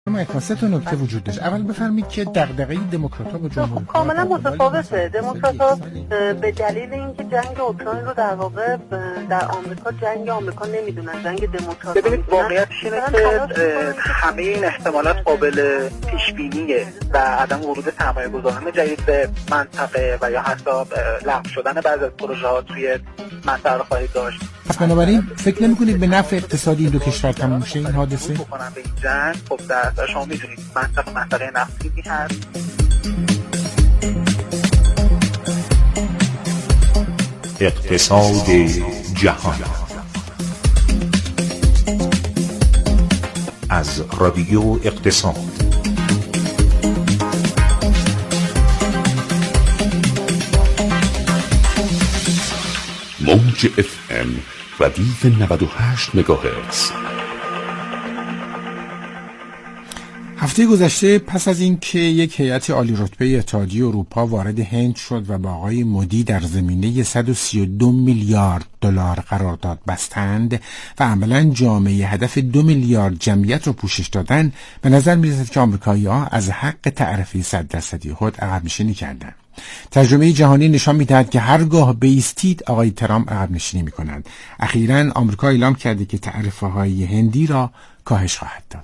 اما سه تا نکته وجود داشت. اول بفرمایید که دغدغه دموکرات‌ها با جمهوری کاملا متفاوته. دموکرات‌ها به دلیل اینکه جنگ اوکراین رو در واقع در آمریکا جنگ آمریکا نمیدونن، جنگ دموکرات. ببینید واقعیتش اینه که همه این احتمالات قابل پیش بینیه و عدم ورود سرمایه‌گذاران جدید به منطقه و یا حتی لغو شدن بعضی از پروژه‌ها توی منطقه رو خواهید داشت. پس بنابراین فکر نمی‌کنید به نفع اقتصادی این دو کشور تموم میشه این حادثه؟ بکنن به این جنگ. خب در شما می‌دونید منطقه نفتی هست. اقتصاد جهان از رادیو اقتصاد. موج FM ردیف 98 مگاهرتز. هفته گذشته پس از اینکه یک هیئت عالی رتبه اتحادیه اروپا وارد هند شد و با آقای مودی در زمینه 132 میلیارد دلار قرارداد بستند و عملاً جامعه هدف 2 میلیارد جمعیت رو پوشش دادن، به نظر می‌رسد که آمریکایی‌ها از حق تعرفه 100% خود عقب نشینی کردند. تجربه جهانی نشان می‌دهد که هرگاه بایستید آقای ترامپ عقب نشینی می‌کنند. اخیراً آمریکا اعلام کرده که تعرفه‌های هندی را کاهش خواهد داد.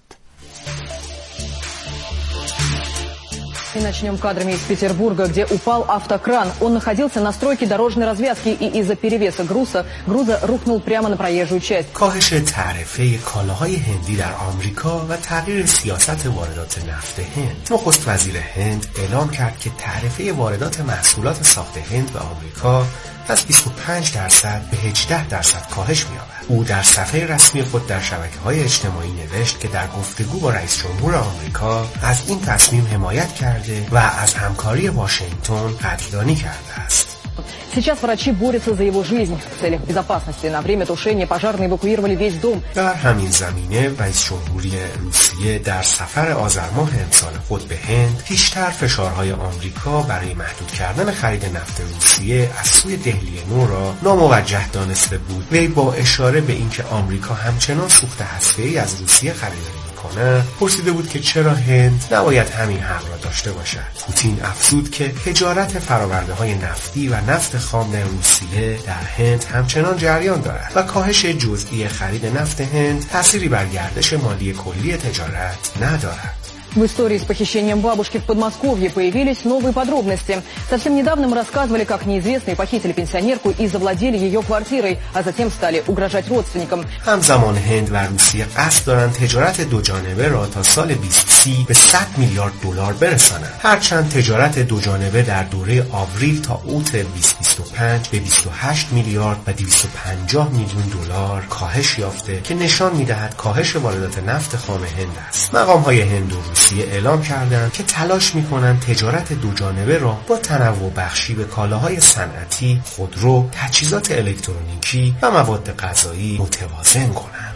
И начнем кадрами из Петербурга, где упал автокран. Он находился на стройке дорожной развязки и из-за перевеса груза рухнул прямо на проезжую часть. کاهش تعرفه کالاهای هندی در آمریکا و تغییر سیاست واردات نفت هند. نخست وزیر هند اعلام کرد که تعرفه واردات محصولات ساخت هند به آمریکا از 25% به 18% کاهش می‌یابد. او در صفحه رسمی خود در شبکه‌های اجتماعی نوشت که در گفتگو با رئیس جمهور آمریکا از این تصمیم حمایت کرده و از همکاری واشنگتن قدردانی کرده است. Сейчас врачи борются за его жизнь. В целях безопасности на время тушения пожарные эвакуировали весь дом. در همین زمینه رئیس جمهوری روسیه در سفر آذر ماه امسال خود به هند پیشتر فشارهای آمریکا برای محدود کردن خرید نفت روسیه از سوی دهلی نو را ناموجه دانسته بود. وی با اشاره به اینکه آمریکا همچنان سوخت هسته‌ای از روسیه خریداری پرسیده بود که چرا هند نباید همین حق را داشته باشد. پوتین افزود که تجارت فرآورده‌های نفتی و نفت خام در روسیه در هند همچنان جریان دارد و کاهش جزئی خرید نفت هند تأثیری بر گردش مالی کلی تجارت ندارد. В истории с похищением бабушки в Подмосковье появились новые подробности. Совсем недавно мы рассказывали, как неизвестные похитили пенсионерку и завладели ее квартирой, а затем стали угрожать родственникам. همزمان هند و روسیه قصد دارند تجارت دو جانبه را تا سال 2030 به 100 میلیارد دلار برسانند. هرچند تجارت دو جانبه در دوره آوریل تا اوت 2025 به 28 میلیارد و 250 میلیون دلار کاهش یافته که نشان می‌دهد کاهش واردات نفت خام هند است. مقام‌های هند و روسیه اعلام کردند که تلاش می‌کنند تجارت دو جانبه را با تنوع بخشی به کالاهای صنعتی، خودرو، تجهیزات الکترونیکی و مواد غذایی متوازن کنند.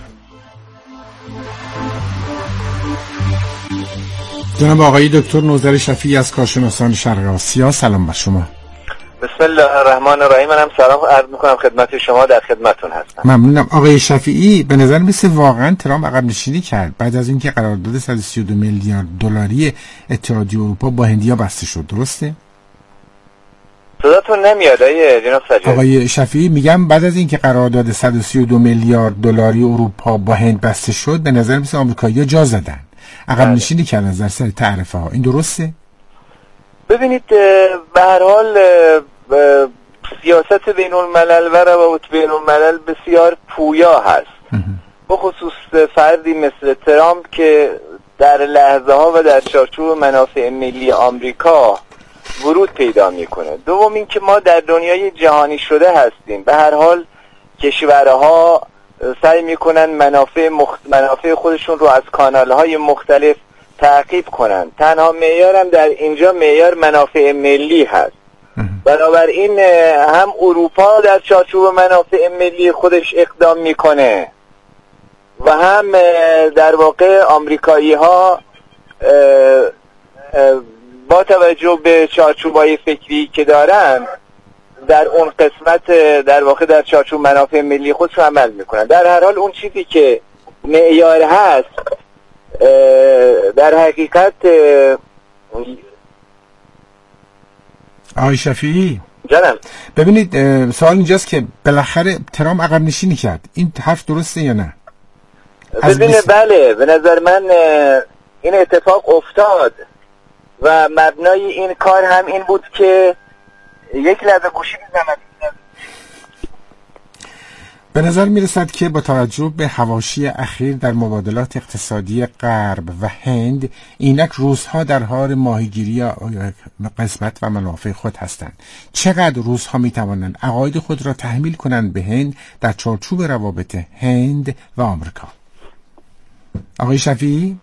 جناب آقای دکتر نوذر شفیعی از کارشناسان شرق آسیا، سلام بر شما. بسم الله الرحمن الرحیم. منم سلام عرض میکنم خدمت شما، در خدمتتون هستم. ممنونم. آقای شفیعی، به نظر میسه واقعا ترامپ عقب نشینی کرد بعد از اینکه قرارداد 132 میلیارد دلاری اتحادیه اروپا با هندیا بسته شد، درسته؟ صداتون نمیاد جناب سجادی. آقای شفیعی، میگم بعد از اینکه قرارداد 132 میلیارد دلاری اروپا با هند بسته شد، به نظر میسه آمریکایی‌ها جا زدن، عقب نشینی کردن از سر تعرفه ها. این درسته؟ ببینید به هر حال سیاست بین الملل و روابط بین الملل بسیار پویا هست، به خصوص فردی مثل ترامپ که در لحظه ها و در چارچوب منافع ملی آمریکا ورود پیدا میکنه. دوم این که ما در دنیای جهانی شده هستیم. به هر حال کشورها سعی میکنن منافع خودشون رو از کانالهای مختلف تعقیب کنن. تنها معیارم در اینجا معیار منافع ملی هست. بنابراین هم اروپا در چارچوب منافع ملی خودش اقدام میکنه و هم در واقع آمریکایی ها با توجه به چارچوبای فکری که دارن در اون قسمت در واقع در چارچوب منافع ملی خودشون عمل میکنن. در هر حال اون چیزی که معیار هست در حقیقت آقای شفیعی جانم ببینید سوال اینجاست که بالاخره ترامپ عقب نشینی کرد، این حرف درسته یا نه؟ ببینید بله، به نظر من این اتفاق افتاد و مبنای این کار هم این بود که یک لحظه گوشی بزنم. به نظر می رسد که با توجه به حواشی اخیر در مبادلات اقتصادی غرب و هند، اینک روس‌ها در حال ماهیگیری قسمت و منافع خود هستند. چقدر روس‌ها می توانند عقاید خود را تحمیل کنند به هند در چارچوب روابط هند و آمریکا؟ آقای شفیعی؟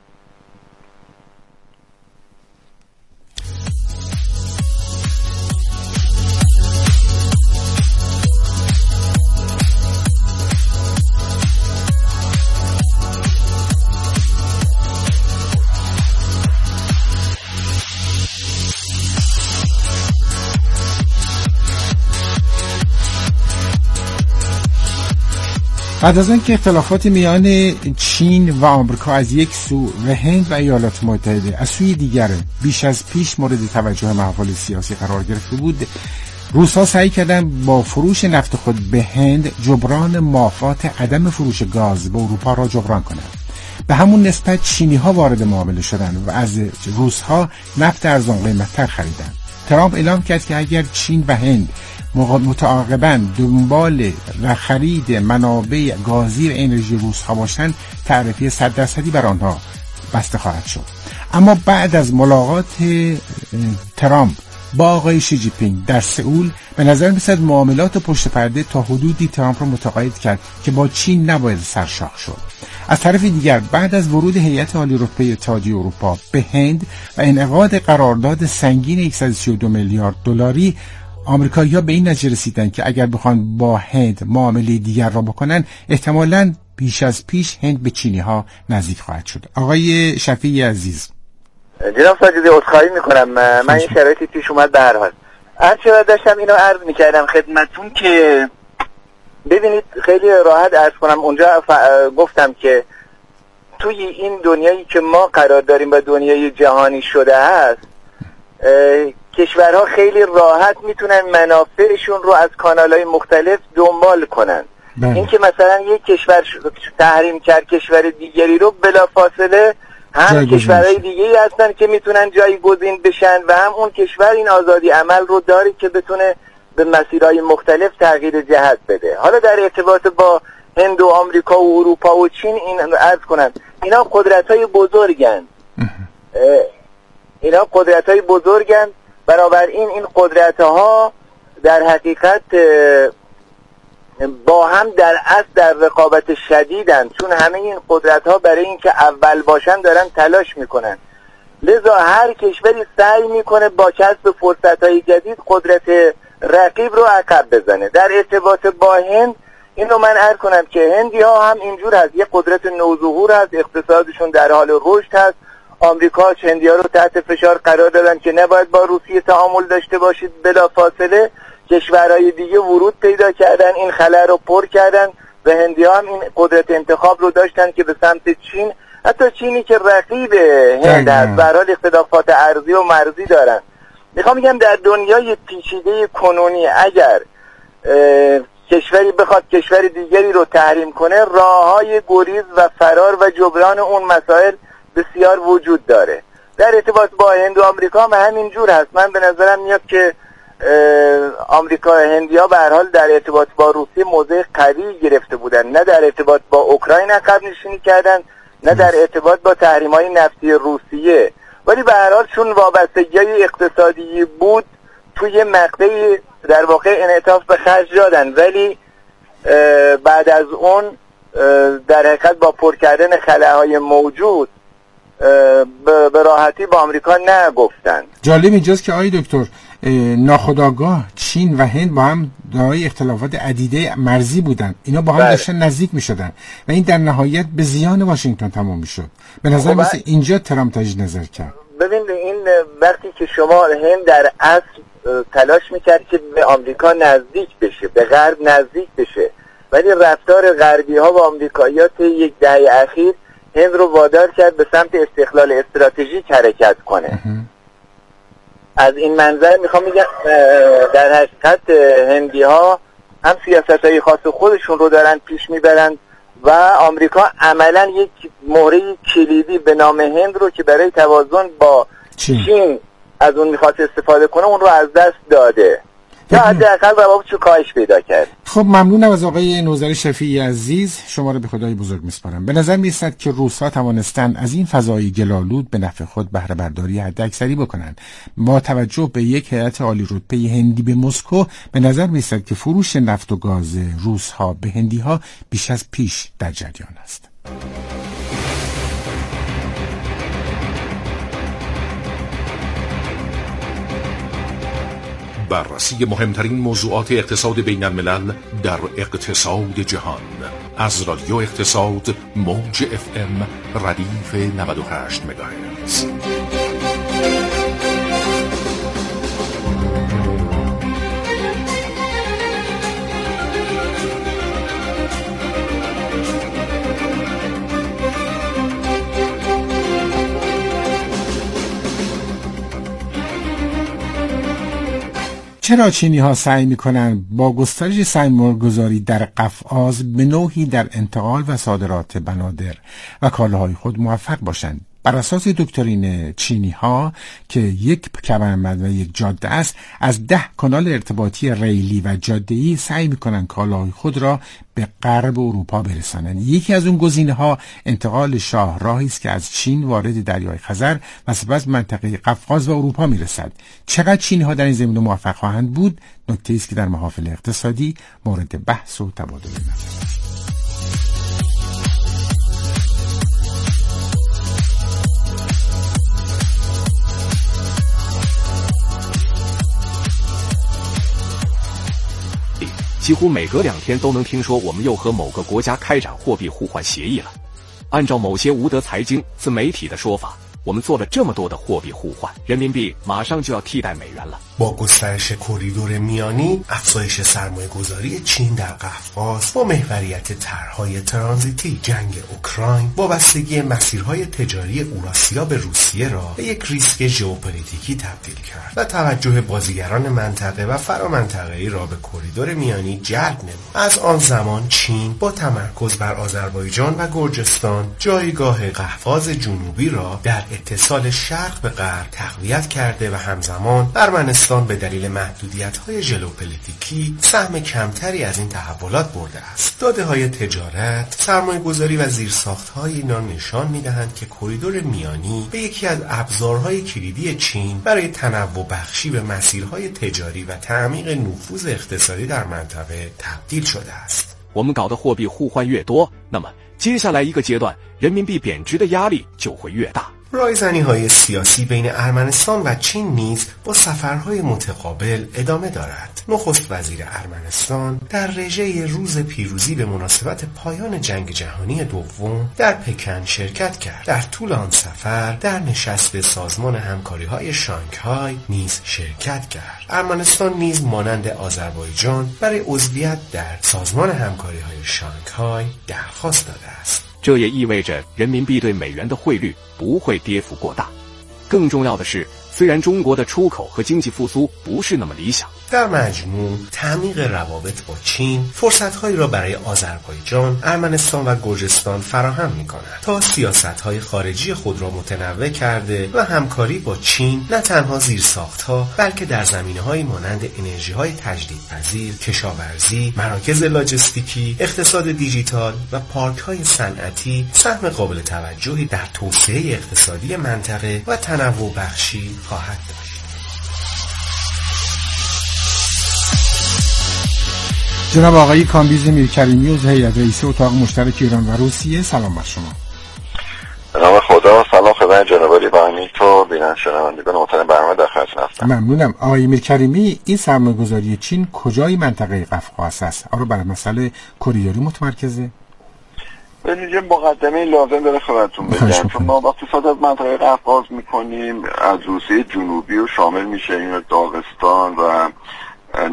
بعد از اینکه اختلافات میان چین و آمریکا از یک سو و هند و ایالات متحده از سوی دیگر بیش از پیش مورد توجه محافل سیاسی قرار گرفته بود، روس‌ها سعی کردند با فروش نفت خود به هند جبران مافات عدم فروش گاز به اروپا را جبران کنند. به همون نسبت چینی‌ها وارد معامله شدند و از روس‌ها نفت ارزان قیمت‌تر خریدند. ترامپ اعلام کرد که اگر چین و هند متعاقباً دنبال خرید منابع گازی و انرژی روس‌ها باشند، تعرفه 100% بر آنها بسته خواهد شد. اما بعد از ملاقات ترامپ با آقای شی جی پینگ در سئول، به نظر می‌رسد معاملات پشت پرده تا حدودی ترامپ را متقاعد کرد که با چین نباید سرشاخ شد. از طرف دیگر بعد از ورود هیئت عالی رتبه اتحادیه اروپا به هند و انعقاد قرارداد سنگین 132 میلیارد دلاری، آمریکایی‌ها به این نتیجه رسیدند که اگر بخوان با هند معامله دیگر را بکنن، احتمالاً بیش از پیش هند به چینی‌ها نزدیک خواهد شد. آقای شفیعی عزیز، جناب ساجدی عذرخواهی میکنم، من این شرایطی پیش اومد. به هر حال هرچقدر داشتم اینو عرض میکردم خدمتون که ببینید خیلی راحت عرض کنم. اونجا گفتم که توی این دنیایی که ما قرار داریم و دنیای جهانی شده است، کشورها خیلی راحت میتونن منافعشون رو از کانالهای مختلف دنبال کنن. این که مثلا یک کشور تحریم کرد کشور دیگری رو، بلافاصله هم کشورهای دیگری هستن که میتونن جایگزین بشن و هم اون کشور این آزادی عمل رو داره که بتونه به مسیرهای مختلف تغییر جهت بده. حالا در ارتباط با هند و آمریکا و اروپا و چین این عرض کنن، اینا قدرت‌های بزرگن. بنابراین این قدرت‌ها در حقیقت با هم در اصل در رقابت شدیدن، چون همه این قدرت‌ها برای اینکه اول باشن دارن تلاش میکنن. لذا هر کشوری سعی میکنه با کسب فرصت‌های جدید قدرت رقیب رو عقب بزنه. در ارتباط با هند اینو من عرض کنم که هندی‌ها هم اینجور هست، یه قدرت نوظهور هست، اقتصادشون در حال رشد هست. آمریکا هندی‌ها رو تحت فشار قرار دادن که نباید با روسیه تعامل داشته باشید. بلافاصله کشورهای دیگه ورود پیدا کردن، این خلا رو پر کردن و هندی‌ها هم این قدرت انتخاب رو داشتن که به سمت چین، حتی چینی که رقیب هند است، به هر حال اختلافات ارضی و مرزی دارن. میخوام بگم در دنیای پیچیده کنونی اگر کشوری بخواد کشور دیگری رو تحریم کنه، راه‌های گریز و فرار و جبران اون مسائل بسیار وجود داره. در ارتباط با هند و آمریکا هم همین جور هست. من به نظرم میاد که آمریکا هندی‌ها به هر حال در ارتباط با روسیه موضع قوی گرفته بودن، نه در ارتباط با اوکراین عقب نشینی کردن، نه در ارتباط با تحریم‌های نفتی روسیه، ولی به هر حال چون وابستگی اقتصادی بود توی مقطعی در واقع انعطاف به خرج دادن، ولی بعد از اون در حقیقت با پر کردن خلاهای موجود به راحتی با آمریکا نگفتن. جالب اینجاست که آقای دکتر ناخودآگاه چین و هند با هم دارای اختلافات عدیده مرزی بودن، اینا با هم داشتن نزدیک می شدن و این در نهایت به زیان واشنگتن تمام می شد. به نظر مثل اینجا ترامپ تجدید نظر کرد. ببین این وقتی که شما هند در اصل تلاش میکرد که به آمریکا نزدیک بشه، به غرب نزدیک بشه، ولی رفتار غربی ها و آمریکایی‌ها طی یک دهه اخیر هند رو وادار کرد به سمت استقلال استراتژیک حرکت کنه. از این منظر میخوام بگم در حقیقت هندی ها هم سیاست های خاص خودشون رو دارن پیش میبرن و آمریکا عملا یک مهره کلیدی به نام هند رو که برای توازن با چین از اون میخواد استفاده کنه اون رو از دست داده یا حداقل روابطش رو کاهش پیدا کرد. خب ممنونم از آقای نوذری شفیعی عزیز، شما رو به خدای بزرگ میسپارم. به نظر میرسد که روس‌ها توانستند از این فضای گلالود به نفع خود بهره برداری حداکثری بکنند. با توجه به یک هیئت عالی رتبه هندی به مسکو به نظر میرسد که فروش نفت و گاز روس‌ها به هندی‌ها بیش از پیش در جریان است. بررسی مهمترین موضوعات اقتصاد بین الملل در اقتصاد جهان از رادیو اقتصاد موج FM ردیف 98 مگاهرتز. چرا چینی ها سعی میکنن با گسترش سرمایه‌گذاری در قفقاز به نوعی در انتقال و صادرات بنادر و کالاهای خود موفق باشند؟ بر اساس دکترین چینی ها که یک کمربند و یک جاده است، از 10 کانال ارتباطی ریلی و جاده‌ای سعی میکنن کالاهای خود را به غرب اروپا برسانند. یکی از اون گزینه‌ها انتقال شاهراهی است که از چین وارد دریای خزر و سپس منطقه قفقاز و اروپا میرسد. چقدر چینی‌ها در این زمینه موفق خواهند بود، نکته‌ای است که در محافل اقتصادی مورد بحث و تبادل نظر است. 几乎每隔2天都能听说我们又和某个国家开展货币互换协议了。按照某些无德财经自媒体的说法，我们做了这么多的货币互换，人民币马上就要替代美元了。 با گسترش کریدور میانی، افزایش سرمایه‌گذاری چین در قفقاز، با محوریت طرح‌های ترانزیتی، جنگ اوکراین، وابستگی مسیرهای تجاری اوراسیا به روسیه را به یک ریسک ژئوپلیتیکی تبدیل کرد و توجه بازیگران منطقه و فرامنطقه‌ای را به کریدور میانی جلب نمود. از آن زمان چین با تمرکز بر آذربایجان و گرجستان جایگاه قفقاز جنوبی را در اتصال شرق به غرب تقویت کرده و همزمان ارمنستان به دلیل محدودیت‌های ژئوپلیتیکی سهم کمتری از این تحولات برده است. داده‌های تجارت، سرمایه‌گذاری و زیرساخت‌های اینا نشان می‌دهند که کریدور میانی به یکی از ابزارهای کلیدی چین برای تنوع بخشی به مسیرهای تجاری و تعمیق نفوذ اقتصادی در منطقه تبدیل شده است. 我们搞的货币互换越多，那么接下来一个阶段，人民币贬值的压力就会越大。 رایزنی‌های سیاسی بین ارمنستان و چین نیز با سفرهای متقابل ادامه دارد. نخست وزیر ارمنستان در رژه روز پیروزی به مناسبت پایان جنگ جهانی دوم در پکن شرکت کرد. در طول آن سفر در نشست سازمان همکاری‌های شانگهای نیز شرکت کرد. ارمنستان نیز مانند آذربایجان برای عضویت در سازمان همکاری‌های شانگهای درخواست داده است. 这也意味着人民币对美元的汇率不会跌幅过大。更重要的是，虽然中国的出口和经济复苏不是那么理想， در مجموع تعمیق روابط با چین فرصت‌هایی را برای آذربایجان، ارمنستان و گرجستان فراهم می‌کند تا سیاست‌های خارجی خود را متنوع کرده و همکاری با چین نه تنها زیرساخت‌ها بلکه در زمینه‌هایی مانند انرژی‌های تجدیدپذیر، کشاورزی، مراکز لاجستیکی، اقتصاد دیجیتال و پارک‌های صنعتی سهم قابل توجهی در توسعه اقتصادی منطقه و تنوع بخشی خواهد داشت. جناب آقای کامبیز میرکریمی عضو هیئت رئیسه اتاق مشترک ایران و روسیه، سلام بر شما. به نام خدا، سلام خدمت جناب علی بهانی تو بیننده شنوندگان محترم برنامه در خدمت هستم. ممنونم. آقای میرکریمی، این سرمایه‌گذاری چین کجای منطقه قفقاز است؟ آیا بر مسئله کریدوری متمرکزه؟ ببینید یه مقدمه لازم داره خدمتتون بگم، چون ما وقتی صحبت از منطقه قفقاز میکنیم از روسیه جنوبی و شامل میشه این داغستان و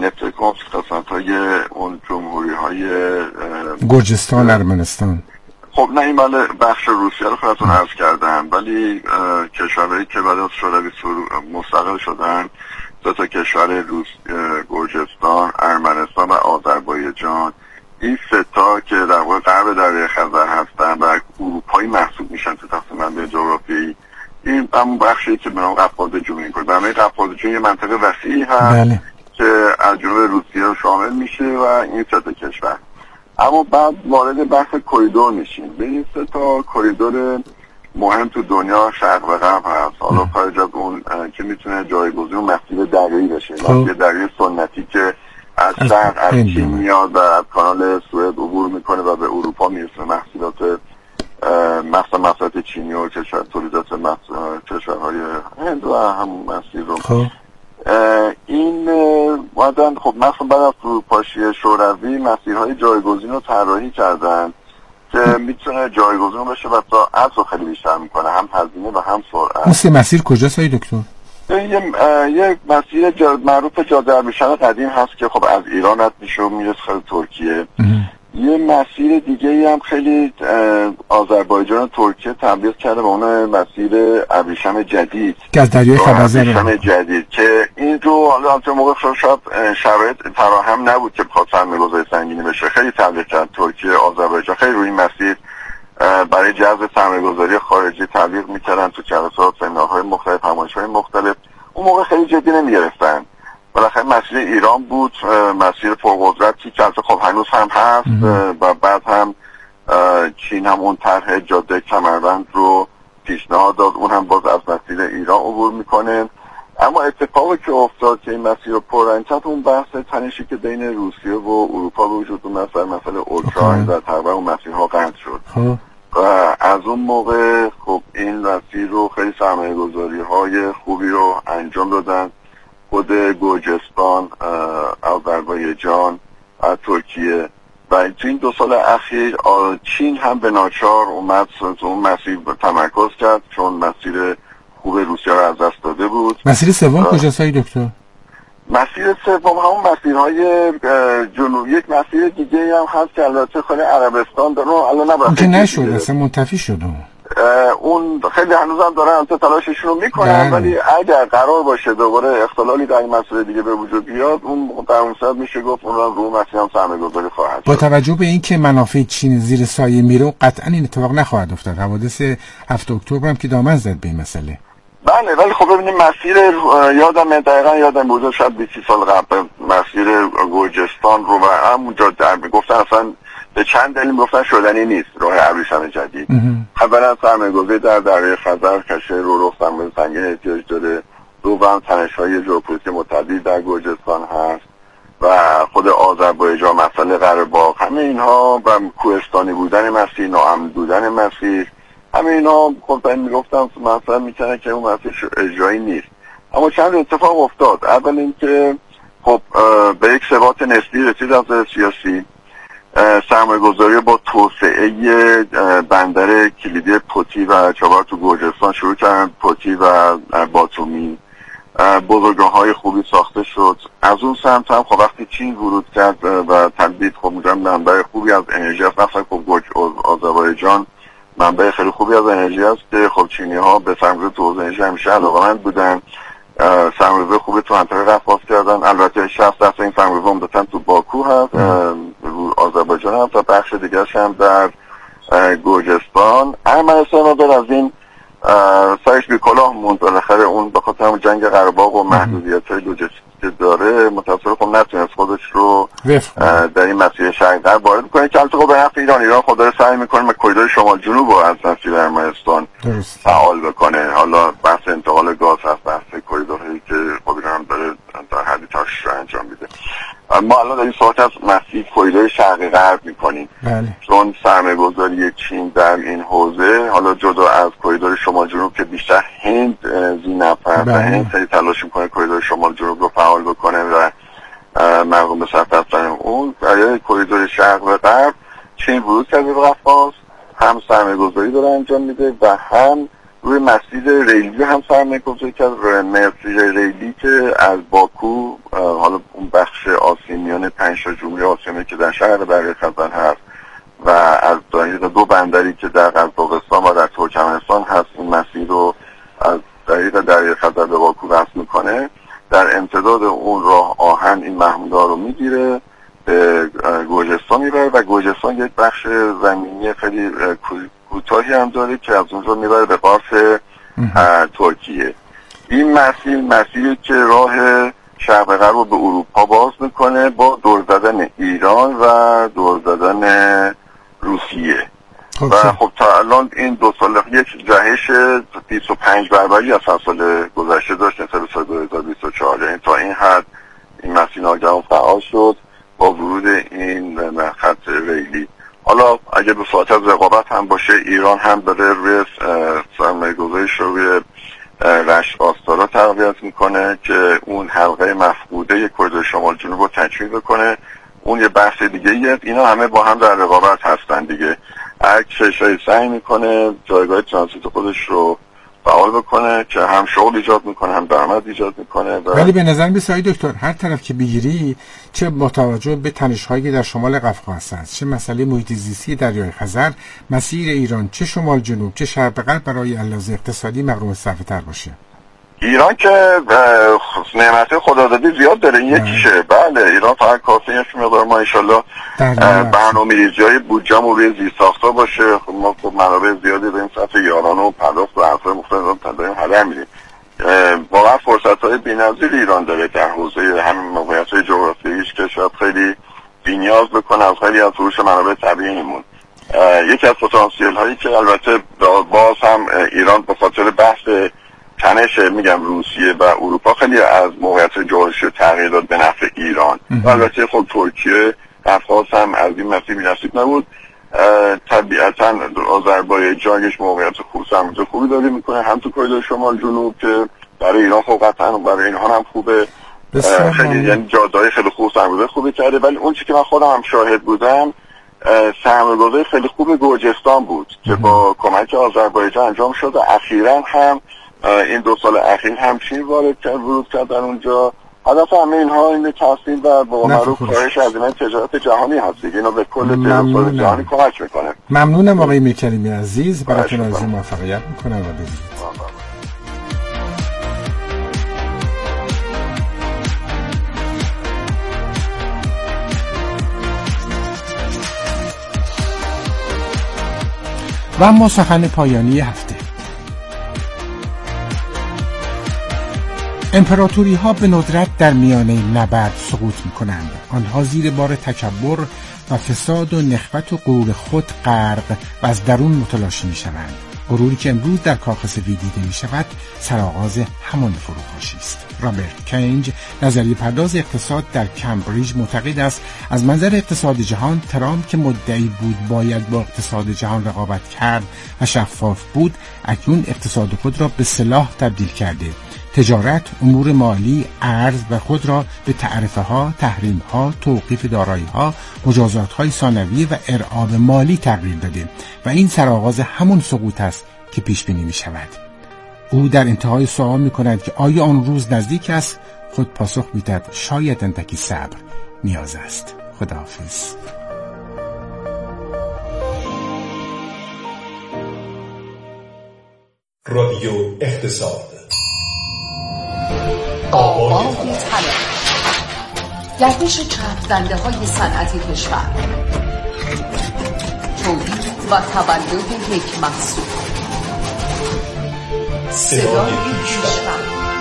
نفتکوفسک، قسمت‌های اون جمهوری‌های گرجستان، ارمنستان، خب نه این مال بخش روسیه رو خودتون عرض کردم، ولی کشورهایی که بعد از شوروی مستقل شدن 2 تا کشور گرجستان، ارمنستان و آذربایجان، این 3 تا که در واقع غرب دریای خزر هستن و اروپایی محسوب میشن تو تقسیم بندی جغرافیایی، این همون بخشی که به نام قفقاز جنوبی میکنه. برای قفقاز جنوبی یه منطقه وسیعی هست که از جنوب روسیه رو شامل میشه و این 3 تا کشور. اما بعد وارد بحث کریدور میشیم. به این 3 تا کریدور مهم تو دنیا شرق و غرب هست. حالا خارج از اون که میتونه جایگزین مسیر دریایی بشه، مسیر دریایی سنتی که از شرق از چین میاد و از کانال سوئد عبور میکنه و به اروپا میرسه، محصولات مثلا محصولات چینی و تولیدات کشورهای هند و همون مسیر رو. این بعدن خب مثلا بعد از فروپاشی شوروی مسیرهای جایگزین رو طراحی کردن که میتونه جایگزین بشه و سرعت رو خیلی بیشتر میکنه، هم هزینه و هم سرعت. اون مسیر کجاست آقای دکتر؟ یه مسیر معروف جاده ابریشم قدیم هست که خب از ایران رد میشه و میرسه خیلی ترکیه. یه مسیر دیگه ای هم خیلی آذربایجان و ترکیه تبلیغ کرده به اون مسیر ابریشم جدید که از دریای خبزه ابریشم جدید که این رو حالا تو موقع شاید شرایط فراهم نبود که بخواد سرمایه‌گذاری سنگینی بشه، خیلی تبلیغ کرد ترکیه، آذربایجان خیلی روی این مسیر برای جذب سرمایه‌گذاری خارجی تبلیغ میکردن تو جلسات، سمینارهای مختلف، همایش‌های مختلف. اون موقع خیلی جدی نمیگرفتن. بالاخره مسیر ایران بود، مسیر پرقدرتی که خب هنوز هم هست و بعد هم چین هم اون طرح جاده کمربند رو پیشنهاد داد، اون هم باز از مسیر ایران عبور میکنه. اما اتفاقی که افتاد که این مسیر رو پررنگ کرد اون بحث تنشی که بین روسیه و اروپا وجود اومد سر مسئله اوکراین و تقریبا اون مسیرها قطع شد. و از اون موقع خب این مسیر رو خیلی سرمایه‌گذاری‌های خوبی رو انجام دادن. خود گرجستان، آذربایجان، ترکیه و تو این 2 سال اخیر چین هم به ناچار اومد اون مسیر تمرکز کرد چون مسیر خوب روسیه رو از دست داده بود. مسیر سوم کجاست دکتر؟ مسیر سوم همون مسیرهای جنوبی، یک مسیر دیگه هم هست که البته خیلی عربستان داره الان نباید که نشد اصلا منتفی شد اون خیلی هنوزم دارن البته تلاششون رو میکنن، ولی اگر قرار باشه دوباره اختلالی در این مسئله دیگه به وجود بیاد اون در اون صورت میشه گفت اون رو مسیر هم سرمایه‌گذاری خواهد با توجه به اینکه منافع چین زیر سایه میره قطعا این اتفاق نخواهد افتاد. حوادث 7 اکتبر هم که دامن زد به این مسئله. بله ولی خب ببینید مسیر یادم بود شاید 20 سال قبل مسیر گرجستان رو و همونجا در میگفتن اصلا به چند دلیل میگفتن شدنی نیست راه ابریشم جدید. اولا سرمایه‌گذاری در دریای خزر کشتی رو سرمایه سنگین احتیاج داره، دوم تنش‌های ژئوپلیتیک متعدد در گرجستان هست و خود آذربایجان مسئله قره باغ، همه اینها و کوهستانی بودن مسیر، ناامن بودن مسیر، همه اینا خب میگفتم مثلا میکنه که اون مسیر اجرایی نیست. اما چند اتفاق افتاد. اول اینکه خب به یک ثبات نسبی رسید از سیاسی، سرمایه‌گذاری با توسعه بندر کلیدی پوتی و چابهار تو گرجستان شروع کردن. پوتی و باتومی بزرگراه‌های خوبی ساخته شد. از اون سمت هم خب وقتی چین ورود کرد و تبدیل خب می‌گم منبع خوبی از انرژی است، مثلا خب آذربایجان منبع خیلی خوبی از انرژی است که خب چینی‌ها به سرمایه‌گذاری تو حوزه انرژی همیشه علاقه‌مند بودن، سرمایه‌گذاری خوبی تو منطقه قفقاز کردن. البته 60% این سرمایه‌گذاری عمدتاً تو باکو هست، آذربایجان هست و بخش دیگرش هم در گرجستان. ارمنستان رو از این سرش بی کلاه موند، بالاخره اون به خاطر همون جنگ قره باغ و محدودیت‌های لوجستیکی که داره متأسفانه خب نتونست خودش رو در این مسیر شرق غرب وارد کنه که البته خب به نفع ایران خود داره سعی میکنه کریدور شمال جنوب رو از مسیر ارمنستان فعال بکنه. حالا بحث انتقال گاز هست، بحث کریدورهایی که خب ایران هم داره در حدی تاش انجام میده. ما الان داریم صحبت از مسیر کریدور شرق غرب میکنیم چون سرمایه‌گذاری چین در این حوزه حالا جدا از کریدور شمال جنوب که بیشتر هند زینف هست و هند خیلی تلاش میکنه کریدور شمال جنوب رو فعال بکنه و مردم به صرف دستن اون. برای کریدور شرق و غرب چین ورود کرده به قفقاز، هم سرمایه‌گذاری داره انجام میده و هم روی مسیر ریلی هم سرمایه‌گذاری کرده. مسیر ریلی که از باکو حالا اون بخش آسیمیان 5 جمهوری آسیمی که در شهر دریای خزر هست و از دو بندری در دریای خزر به باکو وصل میکنه، در امتداد اون راه آهن این محمودها رو میگیره به گرجستان میبره و گرجستان یک بخش زمینی خیلی کوتاهی هم داره که از اونجا میبره به قارس ترکیه. این مسیری که راه شرق غرب رو به اروپا باز میکنه با دور زدن ایران و دور زدن روسیه. و خب تا الان این 2 سال یک جهش 25 برابری از سال گذشته داشت نسبت سال 2024. یعنی تا این حد این مسیر ناگهان فعال شد با ورود این خط ریلی. حالا اگه به صورت از رقابت هم باشه، ایران هم داره روی سرمایه‌گذاریش رو روی رشت آستارا تقویت میکنه که اون حلقه مفقوده کریدور شمال جنوب رو تکمیل بکنه. اون یه بحث دیگه ایه. اینا همه با هم در رقابت هستن دیگه. هر کشوری سعی میکنه جایگاه ترانزیت خودش رو فعال بکنه که هم شغل ایجاد میکنه هم درآمد ایجاد میکنه. ولی به نظر میاد آقای دکتر هر طرف که بگیری، چه با توجه به تنش‌هایی که در شمال قفقاز هست، چه مسئله محیط زیستی دریای خزر، مسیر ایران چه شمال جنوب چه شرق غرب برای علاوه اقتصادی مقروم صرفه‌تر باشه. ایران که نعمت خدادادی زیاد داره، یکیشه. بله ایران فقط کافیه یک مقدار ما انشالله برنامه‌ریزی‌های بودجه‌مون روی زیرساخت‌ها باشه. خب ما خب منابع زیادی داریم، سطح یارانه و پرداخت و حرفای مختلف داریم هدر میدیم. واقعا فرصت‌های بی‌نظیر ایران داره در حوزه همین موقعیت‌های جغرافیاییش که شاید خیلی بی‌نیاز بکنه از خیلی از فروش منابع طبیعیمون. یکی از پتانسیل‌هایی که البته باز هم ایران به خاطر بحث تنش روسیه و اروپا خیلی از موقعیت جغرافیایی تغییر داد به نفع ایران. البته خب ترکیه قفقاز هم از این مسیر بی‌نصیب نبود. طبیعتاً آذربایجانش موقعیت خوبی داره میکنه، هم تو کریدور شمال جنوب که برای ایران خب قطعاً برای اینها هم خوبه. خیلی یعنی جاده‌های خیلی خوب سرمایه‌گذاری خوبی کرده. ولی اون چیزی که من خودم هم شاهد بودم سرمایه‌گذاری خیلی خوب گرجستان بود که با کمک آذربایجان انجام شد و اخیراً هم این 2 سال اخیر هم چین ورود کرد در اونجا. هدف همه اینها این تحصیل و با معروف کاهش هزینه تجارت جهانی هست دیگه. اینا به کل تجارت جهانی کمک میکنه. ممنونم آقای میرکریمی عزیز، براتون آرزوی موفقیت میکنم و بدید. و اما سخن پایانی هفته. امپراتوری ها به ندرت در میانه نبرد سقوط می کنند. آنها زیر بار تکبر و فساد و نخوت و غرور خود غرق و از درون متلاشی می شوند. غروری که امروز در کاخ سفید دیده می شود سرآغاز همان فروپاشی است. رابرت کینج، نظریه پرداز اقتصاد در کمبریج، معتقد است از منظر اقتصاد جهان ترامپ که مدعی بود باید با اقتصاد جهان رقابت کرد و شفاف بود، اکنون اقتصاد خود را به سلاح تبدیل کرده. تجارت، امور مالی، ارز و خود را به تعرفه‌ها، تحریم‌ها، توقیف دارایی‌ها، مجازات‌های ثانویه و ارعاب مالی تغییر داده و این سرآغاز همون سقوط است که پیش بینی می‌شود. او در انتهای سوال می‌کند که آیا آن روز نزدیک است؟ خود پاسخ می‌دهد شاید اندکی صبر نیاز است. خداحافظ. رادیو اقتصاد، آواز طلب، گردش چرخ دنده های صنعتی کشور، تولید و تولد یک محصول، صدای کشور،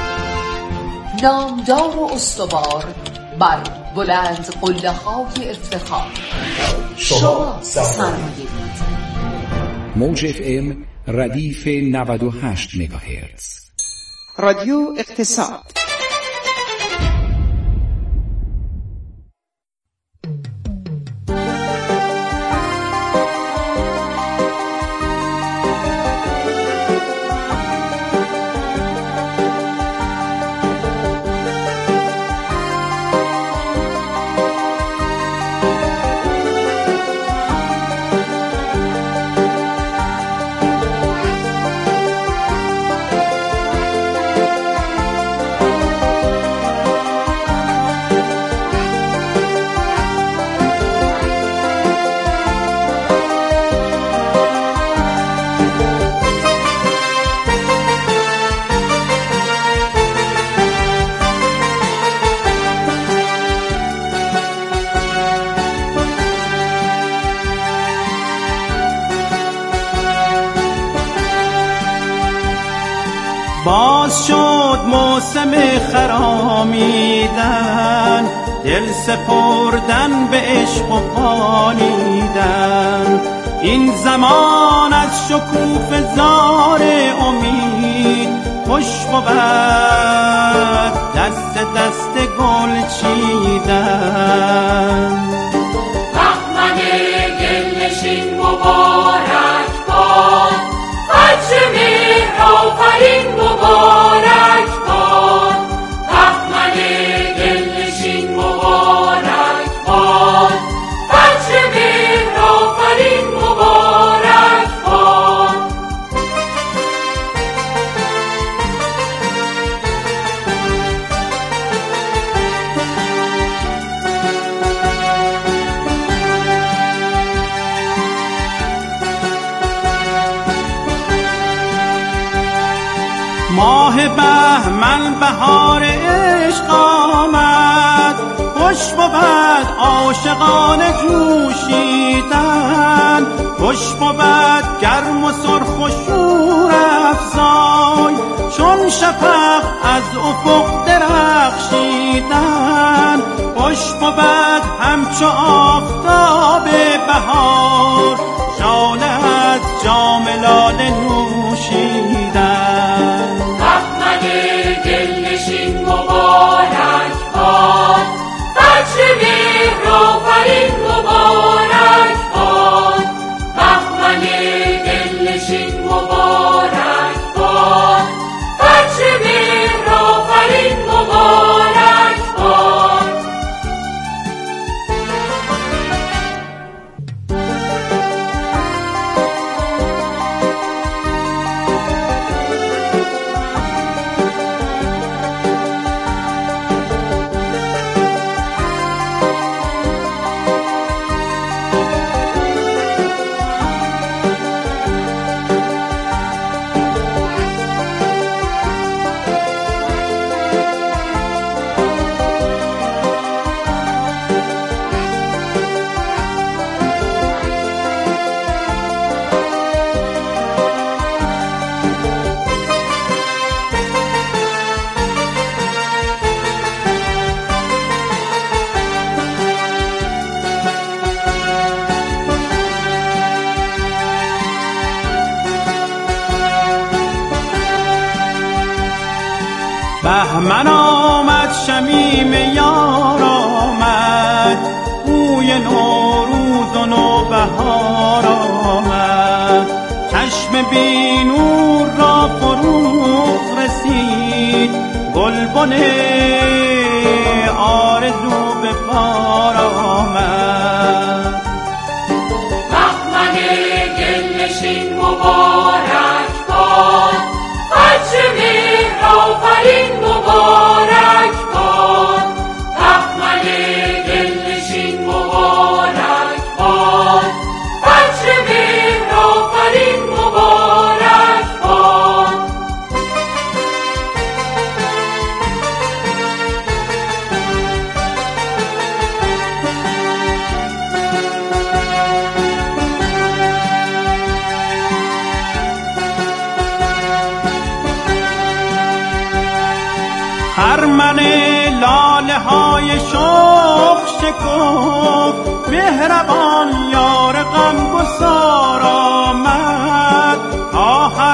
نامدار و استوار بر بلند قله های افتخار. شما سرمایه موج FM ردیف 98 مگاهرتز. رادیو اقتصاد. باز شد موسم خرامیدن، دل سپردن به عشق و پالیدن. این زمان از شکوفه زار امید خوش بود دست دست گل چیدن. بهمن گلنشین مبارک باد، فجر مهر آفرین مبارک باد. بهمن گلنشین مبارک باد، فجر مهر آفرین مبارک باد. ماه بهمن بهار عشق آمد، خوش بود عاشقانه جوشیدن. خوش بود گرم و سرخ و شور افزای، چون شفق از افق درخشیدن. خوش بود همچو آفتاب بهار، شاله از جام لاله نوشیدن. بهمن گلنشین مبارک باد، فجر مهر آفرین مبارک باد. بهمن گلنشین مبارک باد، فجر مهر آفرین مبارک باد. بهمن آمد شمیم یار آمد، بوی نوروز و نوبهار آمد. چشم بی نور را فروغ رسید، گلبن آرزو به بار آمد. بهمن گلنشین مبارک باد، فجر مهر آفرین مبارک باد. بهمن گلنشین مبارک باد، فجر مهر آفرین مبارک باد. خرمن لاله های شوق شکفت، مهربان یار غمگسار آمد. آه